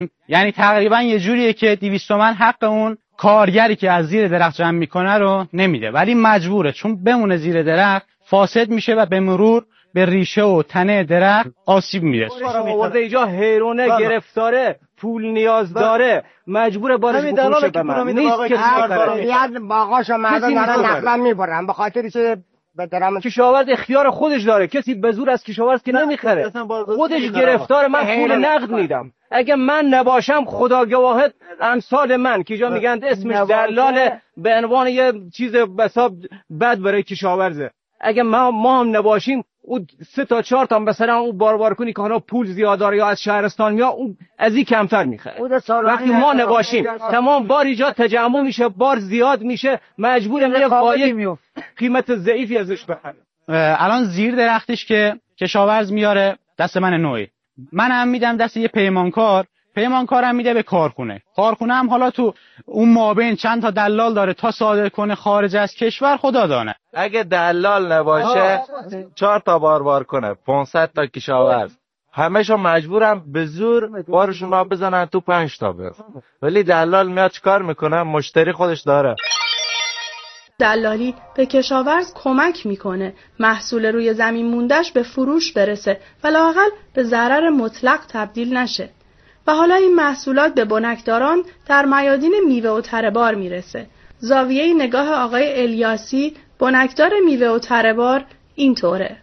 یعنی تقریبا یه جوریه که 200 تومن حق اون کارگری که از زیر درخت جمع میکنه رو نمیده، ولی مجبوره، چون بمونه زیر درخت فاسد میشه و به مرور به ریشه و تنه درخت آسیب میرسه. آورده اینجا حیرونه گرفتاره، پول نیاز داره، مجبوره بارش بفروشه به من. نیست که یاد باغاشو مردم دارن نقدن میبرن به خاطر چه کشاورز اختیار خودش داره، کسی به زور از کشاورز که نمیخره، خودش گرفتار. من پول نقد میدم، اگه من نباشم خدا گواهد امثال من که جا میگن اسمش دلال به عنوان یه چیز حساب بد برای کشاورزه، اگه ما هم نباشیم او 3 تا 4 تا مثلا او بار کنی که حالا پول زیاد داره یا از شهرستان میاد، اون از این کمتر میخره. وقتی ما نباشیم تمام بار ایجاد تجمع میشه، بار زیاد میشه، مجبورم یه قایق قیمت ضعیفی ازش بخرم. الان زیر درختش که کشاورز میاره دست من نوعی، من هم میدم دست یه پیمانکارم میده به کارخونه هم حالا تو اون مابین چند تا دلال داره تا صادر کنه خارج از کشور خدا دانه. اگه دلال نباشه 4 تا بار کنه 500 تا کشاورز همه‌شون مجبورم به زور بارشون رو بزنن تو 5 تا بس. ولی دلال میاد چیکار میکنه؟ مشتری خودش داره. دلالی به کشاورز کمک میکنه محصول روی زمین موندهش به فروش برسه و لااقل به ضرر مطلق تبدیل نشه. و حالا این محصولات به بنکداران در میادین میوه و تره بار میرسه. زاویه نگاه آقای الیاسی، بنکدار میوه و تره بار، اینطوره.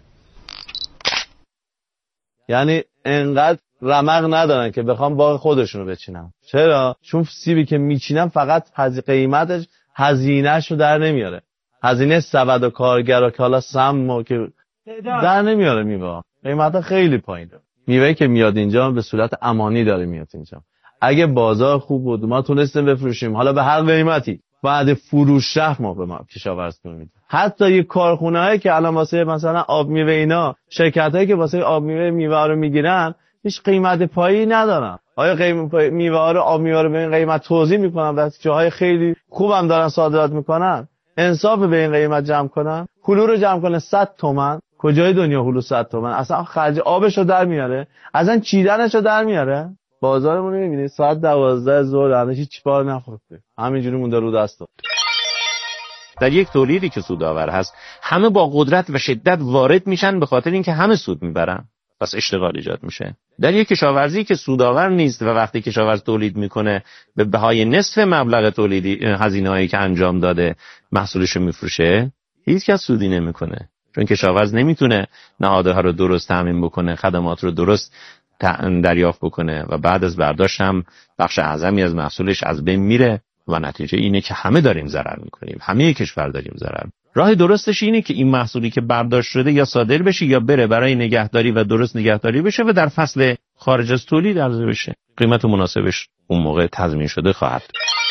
یعنی انقدر رمق ندارن که بخوام باغ خودشونو بچینن. چرا؟ چون سیبی که میچینن فقط قیمتش هزینه‌شو در نمیاره. هزینه سبد و کارگر که حالا سم که در نمیاره میوه. قیمتا خیلی پایینه. میوه‌ای که میاد اینجا به صورت امانی داره میاد اینجا. اگه بازار خوب بود ما تونستیم بفروشیم، حالا به هر قیمتی بعد فروش رفت ما به ما کشاورز میدیم. حتی یه کارخونه‌ای که الان واسه مثلا آب میوه اینا، شرکتایی که واسه آب میوه رو میگیرن هیچ قیمت پایی ندارن. آیا قیمت میوه رو آب میوه رو به این قیمت توزیع میکنن؟ دست جاهای خیلی خوبم دارن صادرات میکنن. انصاف به این قیمت جمع کنن. هلو رو جمع کنه 100 تومن. کجای دنیا هلو 100 تومن؟ اصلا خرج آبشو در میاره، اصلا چیدنشو در میاره. بازارمون رو میبینید ساعت 12 ظهر هنوز هیچ بار نخورده، همینجوری مونده رو دستا. در یک تولیدی که سودآور هست همه با قدرت و شدت وارد میشن به خاطر اینکه همه سود میبرن، پس اشتغال ایجاد میشه. در یک کشاورزی که سودآور نیست و وقتی کشاورز تولید میکنه به بهای نصف مبلغ تولیدی هزینه‌هایی که انجام داده محصولشو میفروشه، هیچ کس سودی نمیکنه، چون کشاورز نمیتونه نهادها رو درست تامین بکنه، خدمات رو درست دریافت بکنه و بعد از برداشت هم بخش اعظمی از محصولش از بین میره و نتیجه اینه که همه داریم ضرر میکنیم، همه کشور داریم ضرر. راه درستش اینه که این محصولی که برداشت شده یا صادر بشه یا بره برای نگهداری و درست نگهداری بشه و در فصل خارج از تولید عرضه بشه. قیمت مناسبش اون موقع تضمین شده خواهد.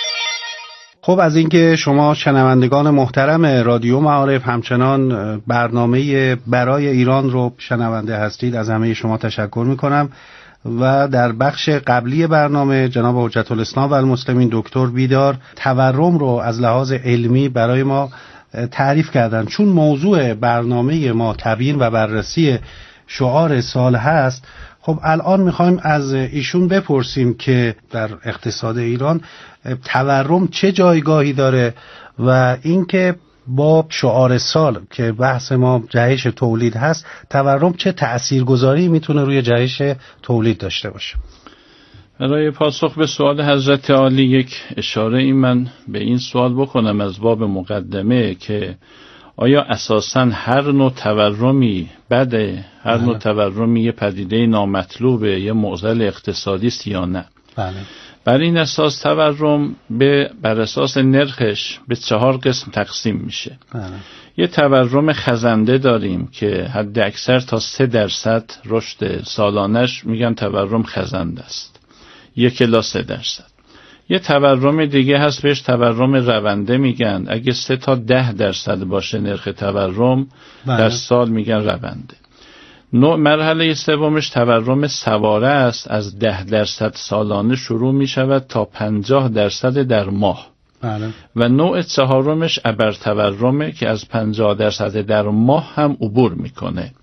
خب از اینکه شما شنوندگان محترم رادیو معارف همچنان برنامه برای ایران رو شنونده هستید، از همه شما تشکر میکنم. و در بخش قبلی برنامه جناب حجت الاسلام و المسلمین دکتر بیدار تورم رو از لحاظ علمی برای ما تعریف کردن. چون موضوع برنامه ما تبیین و بررسی شعار سال هست، خب الان میخوایم از ایشون بپرسیم که در اقتصاد ایران تورم چه جایگاهی داره و اینکه با شعار سال که بحث ما جهش تولید هست، تورم چه تأثیرگذاری میتونه روی جهش تولید داشته باشه؟ برای پاسخ به سوال حضرت عالی یک اشاره من به این سوال بکنم از باب مقدمه که آیا اساساً هر نوع تورمی بده؟ هر نوع تورمی یه پدیده نامطلوبه، یه معضل اقتصادی است یا نه؟ بله. بر این اساس تورم بر اساس نرخش به 4 قسم تقسیم میشه. بله. یه تورم خزنده داریم که حد اکثر تا 3% رشد سالانش میگن تورم خزنده است، 1 الی 3%. یه تورم دیگه هست بهش تورم رونده میگن، اگه 3 تا 10% باشه نرخ تورم در سال میگن رونده. مرحله سومش تورم سواره است، از 10% سالانه شروع میشود تا 50% در ماه. بله. و نوع چهارمش ابر تورمه که از 50% در ماه هم عبور میکنه.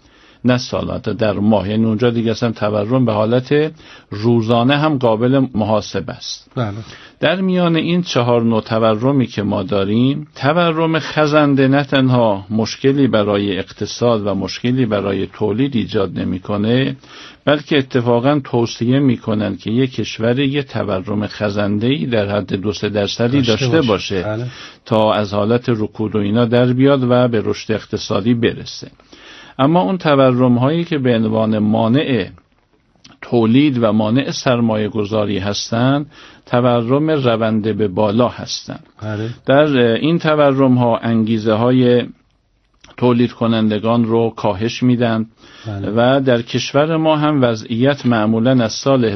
نه سالات، در ماه. یعنی اونجا دیگه اصلا تورم به حالت روزانه هم قابل محاسبه است. بله. در میان این 4 نوع تورمی که ما داریم، تورم خزنده نه تنها مشکلی برای اقتصاد و مشکلی برای تولید ایجاد نمیکنه، بلکه اتفاقا توصیه میکنن که یک کشور یک تورم خزنده‌ای در حد 2-3% داشته باشه بله. تا از حالت رکود و اینا در بیاد و به رشد اقتصادی برسه. اما اون تورم هایی که به عنوان مانع تولید و مانع سرمایه گذاری هستند، تورم رونده به بالا هستند. در این تورم ها انگیزه های تولید کنندگان رو کاهش میدن و در کشور ما هم وضعیت معمولا از سال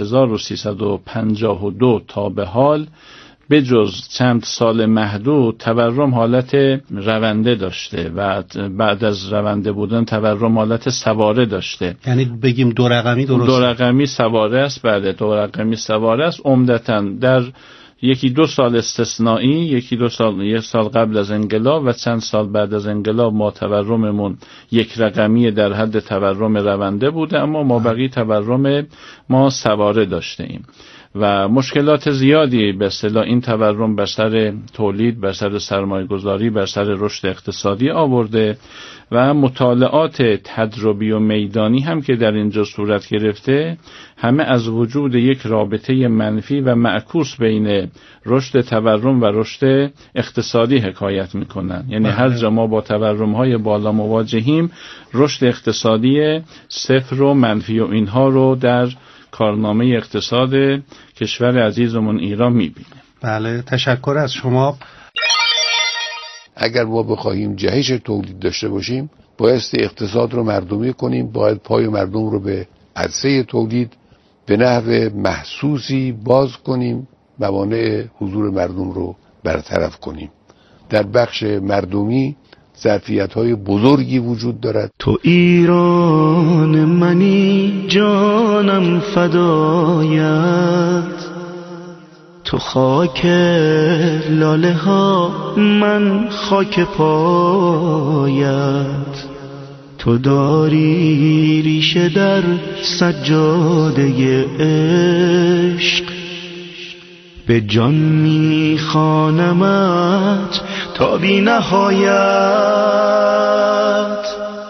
1352 تا به حال به جز چند سال محدود تورم حالت رونده داشته و بعد از رونده بودن تورم حالت سواره داشته. یعنی بگیم 2 رقمی درست؟ 2 رقمی سواره است. بعد 2 رقمی سواره است. عمدتاً در 1-2 سال استثنایی، 1 سال قبل از انقلاب و چند سال بعد از انقلاب ما تورممون 1 رقمی در حد تورم رونده بوده، اما ما بقیه تورم ما سواره داشته ایم و مشکلات زیادی به اصطلاح این تورم بر سر تولید، بر سر سرمایه گذاری، بر سر رشد اقتصادی آورده و مطالعات تجربی و میدانی هم که در اینجا صورت گرفته همه از وجود یک رابطه منفی و معکوس بین رشد تورم و رشد اقتصادی حکایت میکنن. یعنی هر جا ما با تورم‌های بالا مواجهیم، رشد اقتصادی صفر و منفی و اینها رو در کارنامه اقتصاد کشور عزیزمون ایران میبینه. بله، تشکر از شما. اگر ما بخواهیم جهش تولید داشته باشیم، بایستی اقتصاد رو مردمی کنیم، باید پای مردم رو به عرصه تولید به نحو محسوسی باز کنیم، موانع حضور مردم رو برطرف کنیم. در بخش مردمی ظرفیت‌های بزرگی وجود دارد. تو ایران منی جانم فدایت، تو خاک لاله ها من خاک پایت، تو داری ریشه در سجاده عشق، به جان میخوانمت تا بی نهایت.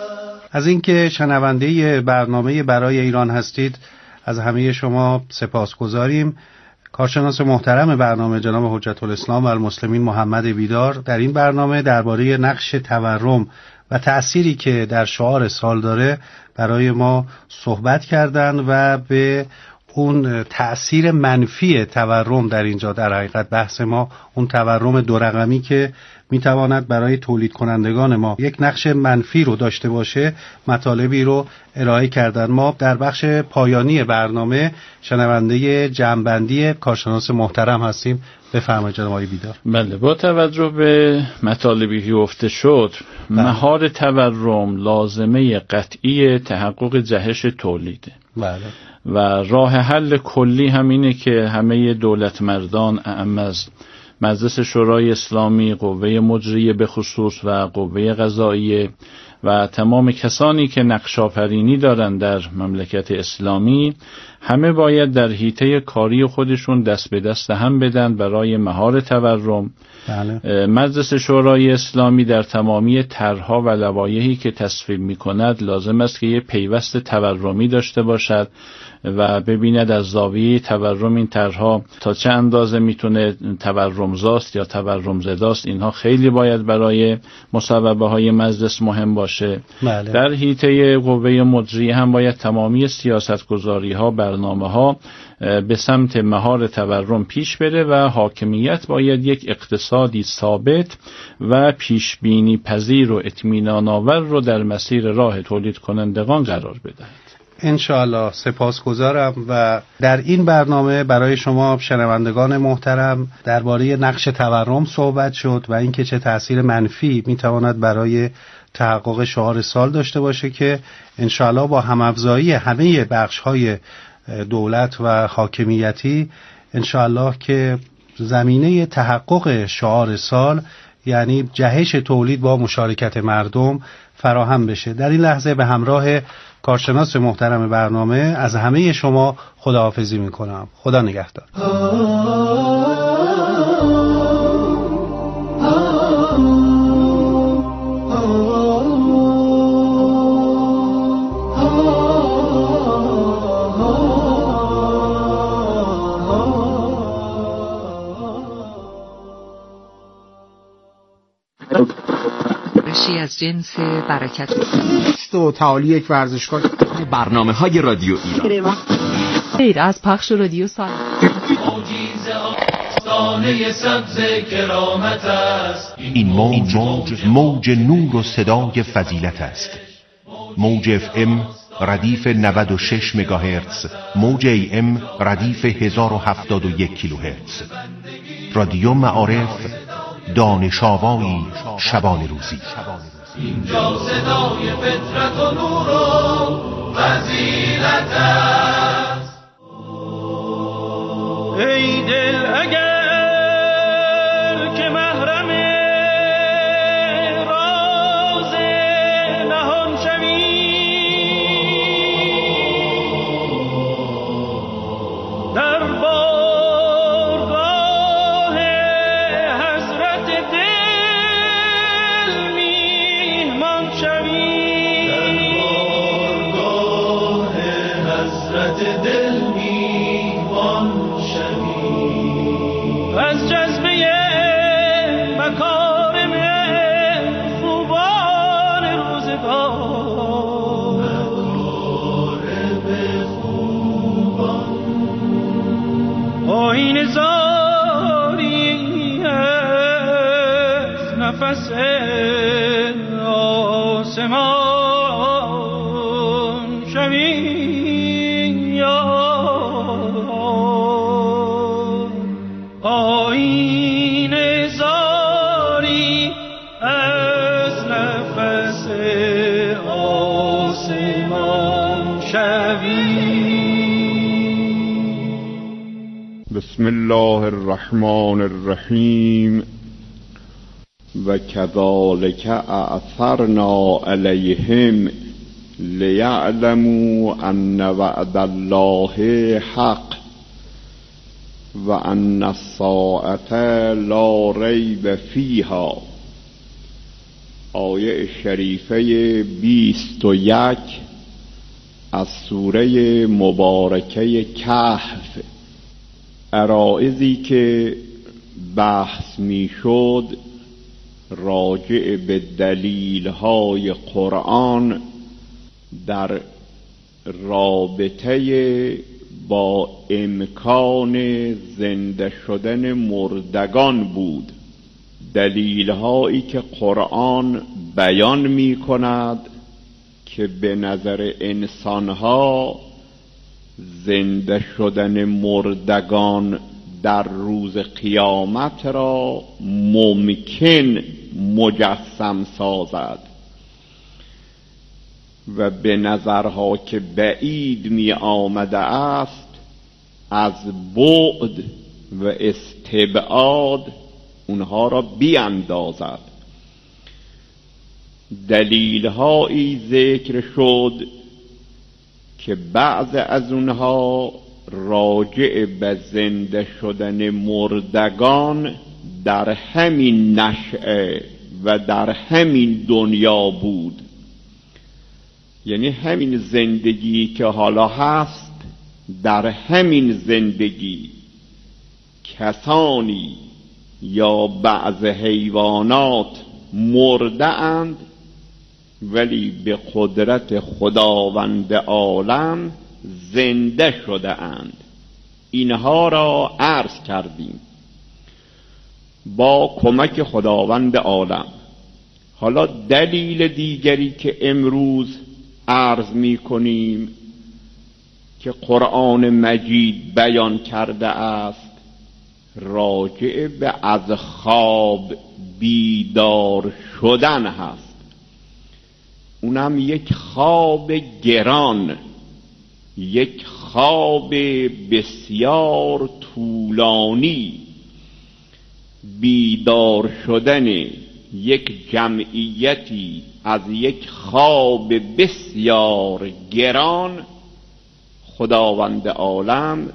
از اینکه شنونده برنامه برای ایران هستید از همه شما سپاسگزاریم. کارشناس محترم برنامه جناب حجت الاسلام و المسلمین محمد بیدار در این برنامه درباره نقش تورم و تأثیری که در شعار سال داره برای ما صحبت کردند و به اون تأثیر منفی تورم در اینجا در حقیقت بحث ما اون تورم 2 رقمی که میتواند برای تولید کنندگان ما یک نقش منفی رو داشته باشه مطالبی رو ارائه کردن. ما در بخش پایانی برنامه شنونده جمع‌بندی کارشناس محترم هستیم. بفرمایید جناب آقای بیدار. بله، با توجه به مطالبی که گفته شد، مهار تورم لازمه قطعی تحقق جهش تولیده. بله. و راه حل کلی هم اینه که همه دولت مردان اعم از مجلس شورای اسلامی، قوه مجریه به خصوص و قوه قضاییه و تمام کسانی که نقش آفرینی دارن در مملکت اسلامی، همه باید در حیطه کاری خودشون دست به دست هم بدن برای مهار تورم. بله. مجلس شورای اسلامی در تمامی طرح‌ها و لوایحی که تصویب می‌کند لازم است که یک پیوست تورمی داشته باشد و ببیند از زاویه تورم این طرح‌ها تا چه اندازه میتونه تورمزاست یا تورمزداست. اینها خیلی باید برای مصوبه‌های مجلس مهم باشه. بله. در حیطه قوه مجریه هم باید تمامی سیاست‌گذاری‌ها، برنامه‌ها به سمت مهار تورم پیش بره و حاکمیت باید یک اقتصادی ثابت و پیشبینی پذیر و اطمینان آور رو در مسیر راه تولید کنندگان قرار بدهد. انشاءالله. سپاسگزارم. و در این برنامه برای شما شنوندگان محترم درباره نقش تورم صحبت شد و اینکه چه تأثیر منفی میتواند برای تحقق شعار سال داشته باشه که انشاءالله با هم‌افزایی همه بخش‌های دولت و حاکمیتی انشاءالله که زمینه تحقق شعار سال یعنی جهش تولید با مشارکت مردم فراهم بشه. در این لحظه به همراه کارشناس محترم برنامه از همه شما خداحافظی میکنم. خدا نگهدار. از جنس برکت و تعالی یک ورزشگاه. برنامه‌های رادیو ایران غیر از پخش رادیو سال این موج نور و صدای فضیلت است. موج FM ردیف 96 مگاهرتز، موج AM ردیف 1071 کیلوهرتز. رادیو معارف، دانش آوایی شبان روزی. اینجا صدای فطرت و نور و فضیلت است. ای دل اگر که محرم راز نهان شوی، در بارگاه حضرت دل میهمان شوی، در بارگاه حضرت دل میهمان شوی. از جذبه مکارم خوبان روزگار، مکارم خوبان آیین زاری از نفس آسمان شوی. آیین زاری از نفس آسمان شوی. بسم الله الرحمن الرحیم. و کذالک اعثرنا علیهم لیعلموا ان وعد الله حق و ان الساعة لا ریب فیها. آیه شریفه 21 از سوره مبارکه کهف. عرائضی که بحث می شد راجع به دلیل‌های قرآن در رابطه با امکان زنده شدن مردگان بود. دلیل‌هایی که قرآن بیان می کند که به نظر انسان‌ها زنده شدن مردگان در روز قیامت را ممکن مجسم سازد و به نظرها که بعید می آمده است از بعد و استبعاد اونها را بیاندازد. دلیل‌هایی ذکر شد که بعض از اونها راجع به زنده شدن مردگان در همین نشأه و در همین دنیا بود. یعنی همین زندگی که حالا هست، در همین زندگی کسانی یا بعض حیوانات مرده اند ولی به قدرت خداوند عالم زنده شده اند. اینها را عرض کردیم با کمک خداوند عالم. حالا دلیل دیگری که امروز عرض می کنیم که قرآن مجید بیان کرده است راجع به از خواب بیدار شدن هست. اونم یک خواب گران، یک خواب بسیار طولانی. بیدار شدن یک جمعیتی از یک خواب بسیار گران، خداوند عالم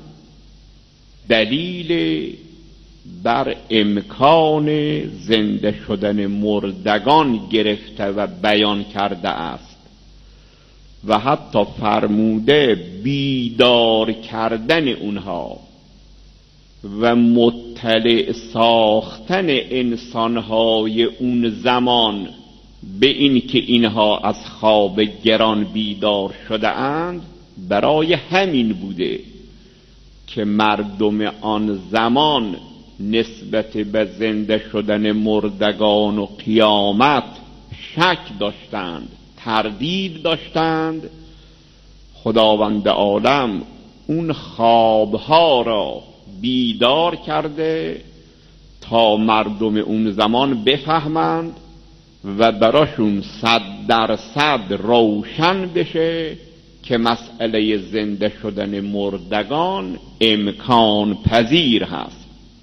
دلیل بر امکان زنده شدن مردگان گرفته و بیان کرده است و حتی فرموده بیدار کردن اونها و مطلع ساختن انسانهای اون زمان به این که اینها از خواب گران بیدار شده اند برای همین بوده که مردم آن زمان نسبت به زنده شدن مردگان و قیامت شک داشتند، تردید داشتند. خداوند عالم اون خوابها را بیدار کرده تا مردم اون زمان بفهمند و براشون 100% روشن بشه که مسئله زنده شدن مردگان امکان پذیر هست.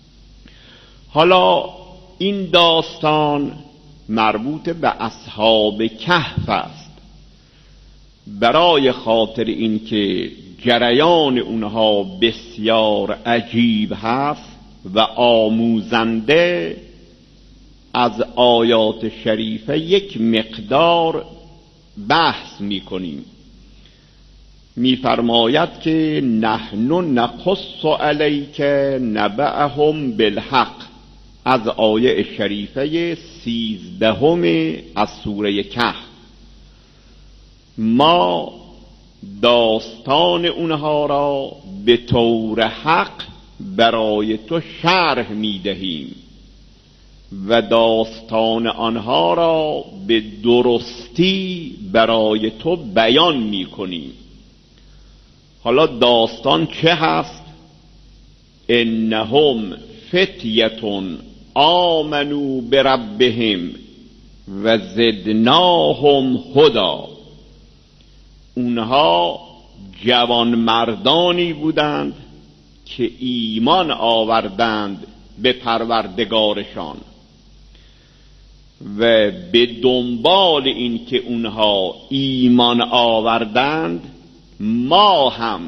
حالا این داستان مربوط به اصحاب کهف است. برای خاطر اینکه جریان اونها بسیار عجیب هست و آموزنده، از آیات شریفه یک مقدار بحث میکنیم. میفرماید که نحن نقص علیک نبأهم بالحق، از آیه شریفه 13 از سوره کهف. ما داستان اونها را به طور حق برای تو شرح میدهیم و داستان آنها را به درستی برای تو بیان میکنیم. حالا داستان چه هست؟ انهم فتیتون آمنوا بربهم و زدناهم هدا. اونها جوان مردانی بودند که ایمان آوردند به پروردگارشان و به دنبال این که اونها ایمان آوردند ما هم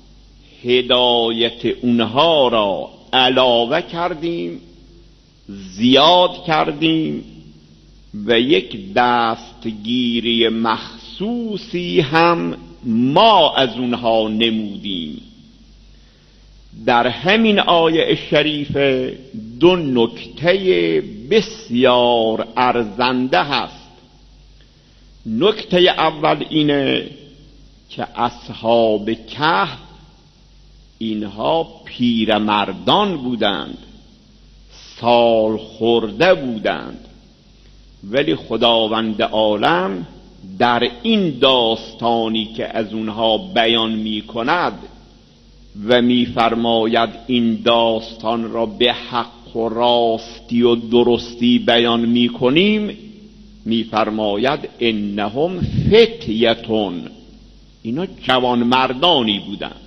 هدایت اونها را علاوه کردیم، زیاد کردیم و یک دستگیری مخصوصی هم ما از اونها نمودیم. در همین آیه شریفه 2 نکته بسیار ارزنده هست. نکته اول اینه که اصحاب کهف اینها پیرمردان بودند، سال خورده بودند، ولی خداوند عالم در این داستانی که از اونها بیان می کند و می فرماید این داستان را به حق و راستی و درستی بیان می کنیم، می فرماید انهم فتیتون، اینا جوان مردانی بودند.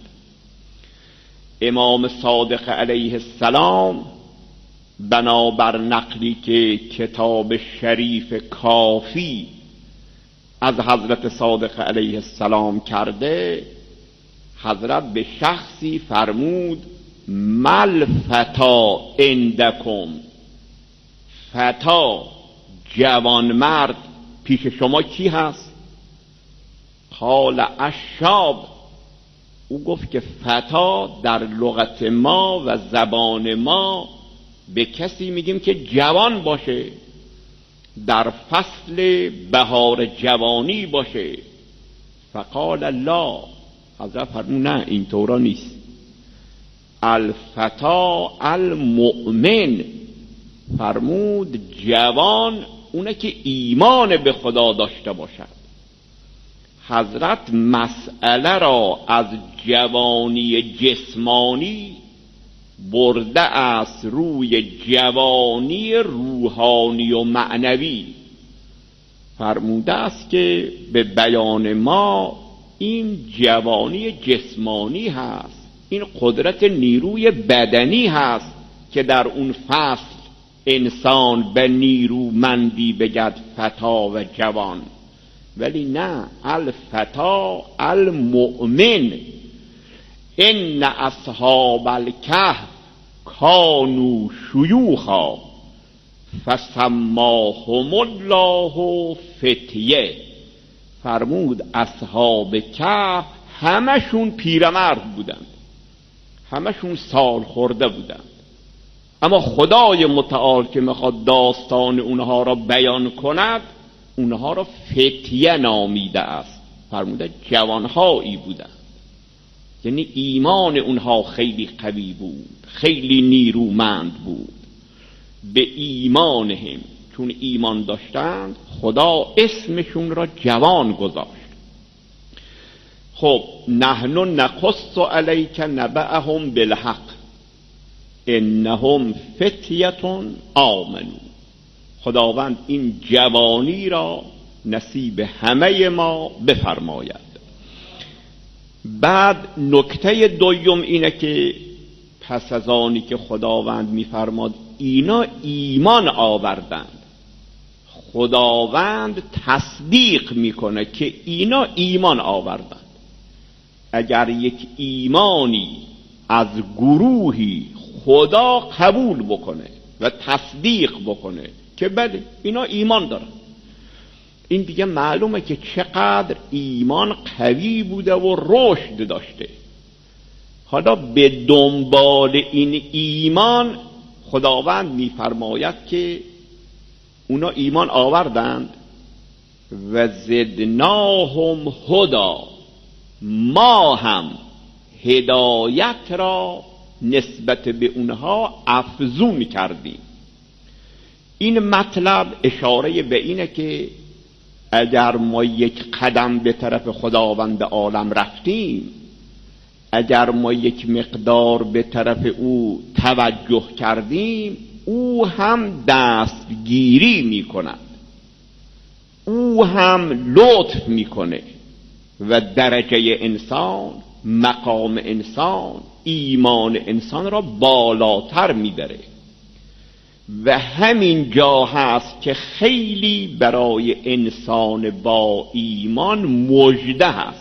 امام صادق علیه السلام بنابر نقلی که کتاب شریف کافی از حضرت صادق علیه السلام کرده، حضرت به شخصی فرمود مل فتا عندکم، فتا جوان مرد پیش شما کی هست؟ قال الشاب. او گفت که فتا در لغت ما و زبان ما به کسی میگیم که جوان باشه، در فصل بهار جوانی باشه. فقال الله، حضرت فرمود نه این طورا نیست، الفتا المؤمن، فرمود جوان اونه که ایمان به خدا داشته باشد. حضرت مسئله را از جوانی جسمانی برده است روی جوانی روحانی و معنوی. فرموده است که به بیان ما این جوانی جسمانی هست، این قدرت نیروی بدنی هست که در اون فصل انسان به نیرومندی بگد فتا و جوان، ولی نه، الفتا المؤمن. ان اصحاب الکهف کانوا شیوخا فسماهم الله فتیه. فرمود اصحاب کهف همشون پیرمرد بودند، همشون سال خورده بودند، اما خدای متعال که میخواد داستان اونها را بیان کند اونها را فتیه نامیده است. فرموده جوانهایی بودند، یعنی ایمان اونها خیلی قوی بود، خیلی نیرومند بود. به ایمانهم، چون ایمان داشتند خدا اسمشون را جوان گذاشت. خب نحن نقص علیک نبأهم بالحق انهم فتیه آمنوا. خداوند این جوانی را نصیب همه ما بفرماید. بعد نکته دوم اینه که پس از آنی که خداوند میفرماد اینا ایمان آوردند، خداوند تصدیق میکنه که اینا ایمان آوردند. اگر یک ایمانی از گروهی خدا قبول بکنه و تصدیق بکنه که بله اینا ایمان دارن، این دیگه معلومه که چقدر ایمان قوی بوده و رشد داشته. حالا به دنبال این ایمان خداوند میفرماید که اونا ایمان آوردند و زدناهم هدا، ما هم هدایت را نسبت به اونها افزون کردیم. این مطلب اشاره به اینه که اگر ما یک قدم به طرف خداوند عالم رفتیم، اگر ما یک مقدار به طرف او توجه کردیم، او هم دستگیری میکند، او هم لطف میکنه و درجه انسان، مقام انسان، ایمان انسان را بالاتر میبره. و همین جا هست که خیلی برای انسان با ایمان مژده هست.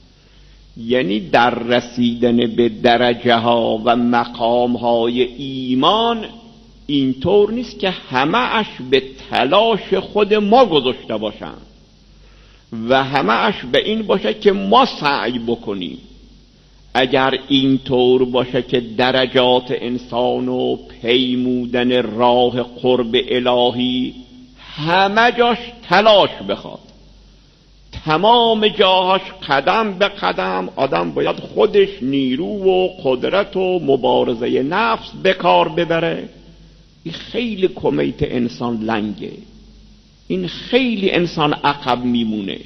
یعنی در رسیدن به درجه ها و مقام های ایمان اینطور نیست که همه اش به تلاش خود ما گذاشته باشند و همه اش به این باشه که ما سعی بکنیم. اگر اینطور باشه که درجات انسان و پیمودن راه قرب الهی همه جاش تلاش بخواد، تمام جاهاش قدم به قدم آدم باید خودش نیرو و قدرت و مبارزه نفس به کار ببره، این خیلی کمیت انسان لنگه، این خیلی انسان عقب میمونه.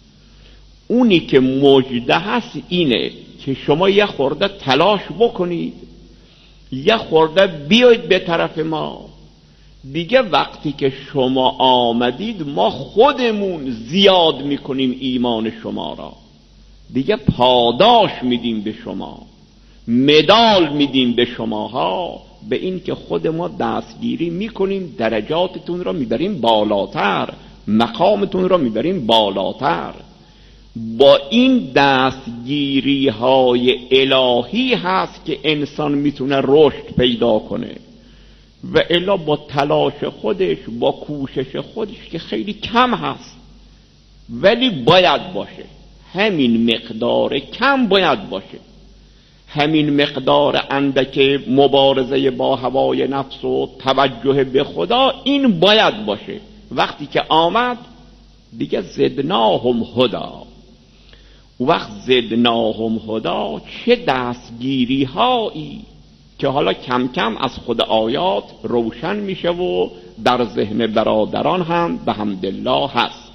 اونی که مژده هست اینه که شما یه خورده تلاش بکنید، یه خورده بیایید به طرف ما. دیگه وقتی که شما آمدید ما خودمون زیاد میکنیم ایمان شما را، دیگه پاداش میدیم به شما، مدال میدیم به شماها، به این که خود ما دستگیری میکنیم، درجاتتون را میبریم بالاتر، مقامتون را میبریم بالاتر. با این دستگیری های الهی هست که انسان میتونه رشد پیدا کنه، و الا با تلاش خودش، با کوشش خودش که خیلی کم هست، ولی باید باشه، همین مقدار کم باید باشه، همین مقدار اندک مبارزه با هوای نفس و توجه به خدا، این باید باشه. وقتی که آمد دیگه زدناهم هدا. وقت زدناهم هدا چه دستگیری هایی که حالا کم کم از خود آیات روشن میشه و در ذهن برادران هم به حمدالله هست.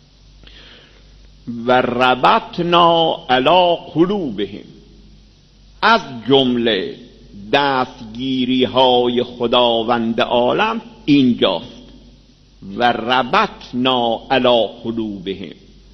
و ربطنا علی قلوبهم، از جمله دستگیری های خداوند عالم اینجاست. و ربطنا علی قلوبهم،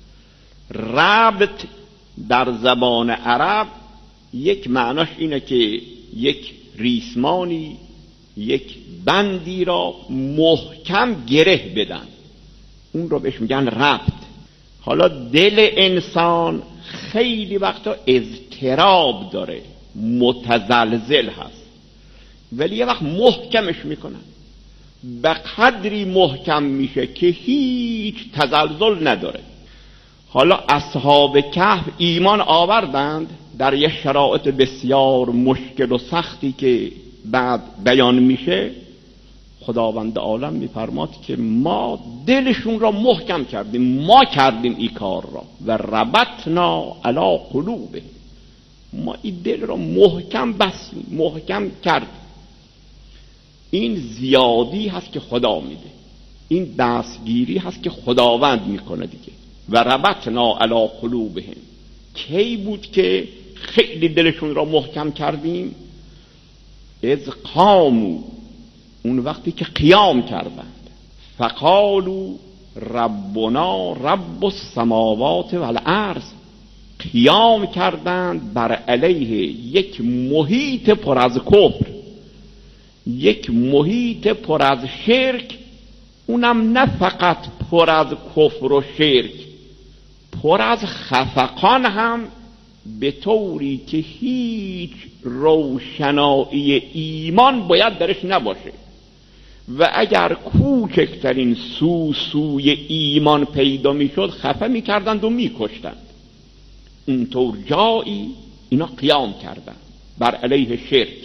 ربط در زبان عرب یک معناش اینه که یک ریسمانی یک بندی را محکم گره بدن، اون رو بهش میگن ربط. حالا دل انسان خیلی وقتا اضطراب داره، متزلزل هست، ولی یه وقت محکمش میکنن، به قدری محکم میشه که هیچ تزلزل نداره. حالا اصحاب کهف ایمان آوردند در یه شرایط بسیار مشکل و سختی که بعد بیان میشه. خداوند عالم میفرماد که ما دلشون را محکم کردیم، ما کردیم این کار را و ربطنا علی قلوبه، ما این دل را محکم بستیم، محکم کردیم. این زیادی هست که خدا میده، این دستگیری هست که خداوند میکنه دیگه. و ربطنا علی قلوبهم، کی بود که خیلی دلشون را محکم کردیم؟ اذ قاموا، اون وقتی که قیام کردند، فقالوا ربنا رب السماوات والارض، قیام کردند بر علیه یک محیط پر از کفر، یک محیط پر از شرک، اونم نه فقط پر از کفر و شرک، پر از خفقان هم، به طوری که هیچ روشنایی ایمان باید درش نباشه و اگر کوچکترین سوی ایمان پیدا میشد خفه میکردند و میکشتند. اونطور جایی اینا قیام کردند بر علیه شرک.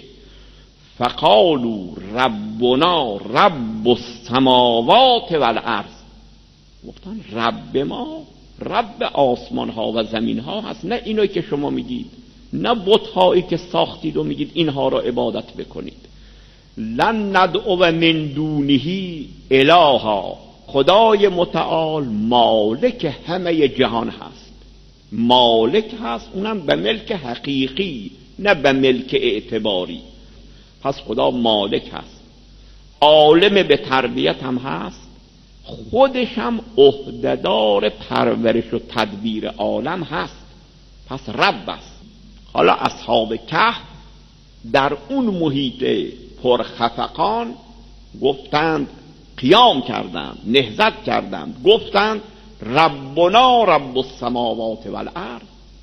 فقالوا ربنا رب السماوات والارض، گفتن رب ما رب آسمان ها و زمین ها هست، نه اینایی که شما میگید، نه بت هایی که ساختید و میگید اینها را عبادت بکنید. لن ندعو من دونه الها، خدای متعال مالک همه جهان هست، مالک هست، اونم به ملک حقیقی نه به ملک اعتباری. پس خدا مالک هست، عالم به تربیت هم هست، خودش هم عهده‌دار پرورش و تدبیر عالم هست، پس رب است. حالا اصحاب کهف در اون محیط پرخفقان گفتند، قیام کردند، نهضت کردند، گفتند ربنا رب السماوات والارض،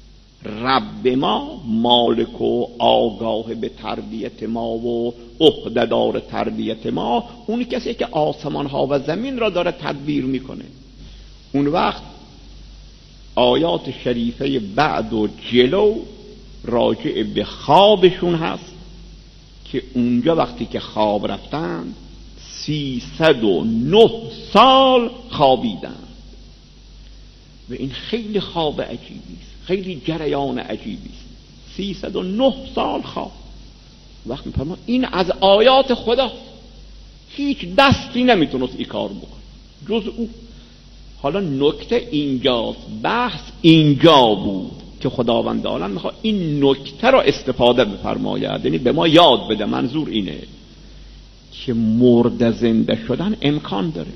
رب ما مالک و آگاه به تربیت ما و عهده‌دار تربیت ما، اون کسی که آسمان ها و زمین را داره تدبیر میکنه. اون وقت آیات شریفه بعد و جلو راجع به خوابشون هست که اونجا وقتی که خواب رفتن 309 سال خوابیدن و این خیلی خواب عجیبی است، خیلی جریان عجیبی است. 309 سال خواب. وقتی میفرما این از آیات خدا، هیچ دستی نمیتونست این کار بکنه جز او. حالا نکته اینجاست، بحث اینجا بود که خداوند عالم میخواد این نکته را استفاده بفرماید، یعنی به ما یاد بده. منظور اینه که مرده زنده شدن امکان داره،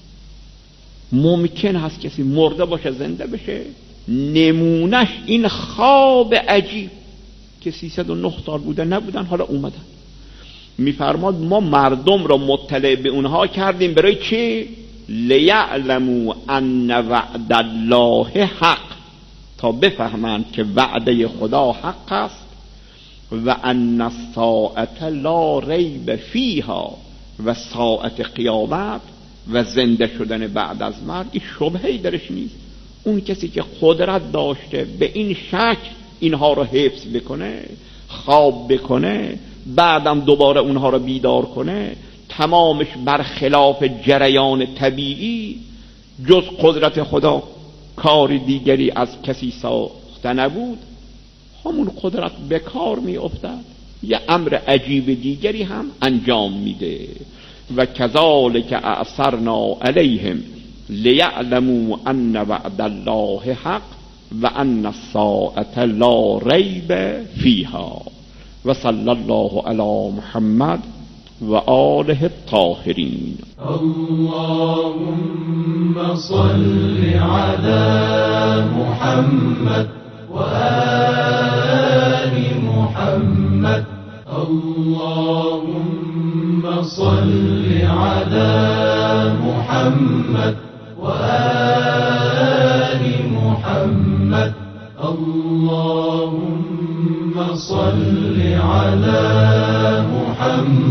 ممکن هست کسی مرده باشه زنده بشه. نمونش این خواب عجیب که 309 سال بوده نبودن، حالا اومدن. میفرماد ما مردم را مطلع به اونها کردیم برای چی؟ لیعلموا ان وعد الله حق، تا بفهمند که وعده خدا حق است، و ان الساعة لا ریب فیها، و ساعت قیامت و زنده شدن بعد از مرگ این شبهه‌ای درش نیست. اون کسی که قدرت داشته به این شکل اینها رو حفظ بکنه، خواب بکنه، بعدم دوباره اونها رو بیدار کنه، تمامش برخلاف جریان طبیعی، جز قدرت خدا کار دیگری از کسی ساخته نبود، همون قدرت به کار می افتد، یه امر عجیب دیگری هم انجام میده. و کذالک اعثرنا علیهم لیعلموا ان وعد الله حق و ان الساعة لا ریب فیها. و صلی الله علی محمد و آله الطاهرین. اللهم صل على محمد و آل محمد. اللهم صل على محمد وآل محمد اللهم صل على محمد